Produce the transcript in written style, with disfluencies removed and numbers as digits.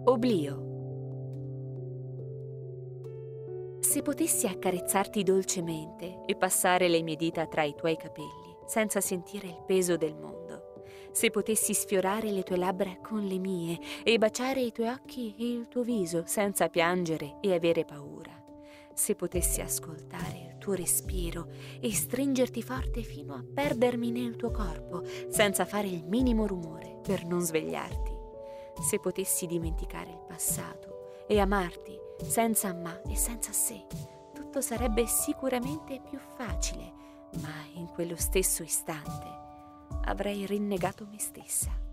Oblio. Se potessi accarezzarti dolcemente e passare le mie dita tra i tuoi capelli, senza sentire il peso del mondo, se potessi sfiorare le tue labbra con le mie e baciare i tuoi occhi e il tuo viso senza piangere e avere paura, se potessi ascoltare il tuo respiro e stringerti forte fino a perdermi nel tuo corpo senza fare il minimo rumore per non svegliarti, se potessi dimenticare il passato e amarti senza ma e senza se, tutto sarebbe sicuramente più facile, ma in quello stesso istante avrei rinnegato me stessa.